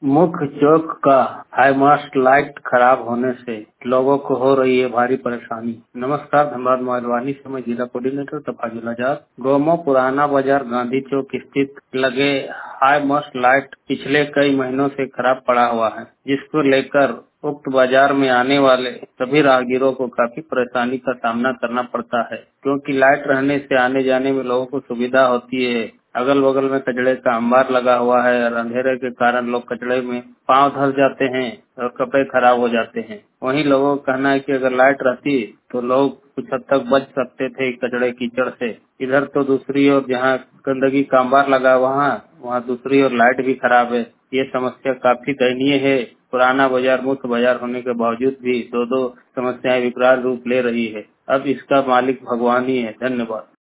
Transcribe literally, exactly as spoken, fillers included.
मुख्य चौक का high mast light खराब होने से लोगों को हो रही है भारी परेशानी। नमस्कार, धनबाद मोबाइल से मैं जिला कोऑर्डिनेटर तफाजुल आजाद। गोमो पुराना बाजार गांधी चौक स्थित लगे हाईमास्ट लाइट पिछले कई महीनों से खराब पड़ा हुआ है, जिसको लेकर उक्त बाजार में आने वाले सभी राहगीरों को काफी परेशानी का सामना करना पड़ता है, क्योंकि लाइट रहने से आने जाने में लोगों को सुविधा होती है। अगल बगल में कचड़े का अंबार लगा हुआ है और अंधेरे के कारण लोग कचड़े में पांव धस जाते हैं और कपड़े खराब हो जाते हैं। वहीं लोगों का कहना है कि अगर लाइट रहती तो लोग कुछ हद तक बच सकते थे कचड़े कीचड़ से। इधर तो दूसरी ओर जहाँ गंदगी का अंबार लगा वहाँ वहाँ दूसरी ओर लाइट भी खराब है। ये समस्या काफी दयनीय है। पुराना बाजार मुख्य बाजार होने के बावजूद भी दो दो समस्याएं विकराल रूप ले रही है। अब इसका मालिक भगवान ही है। धन्यवाद।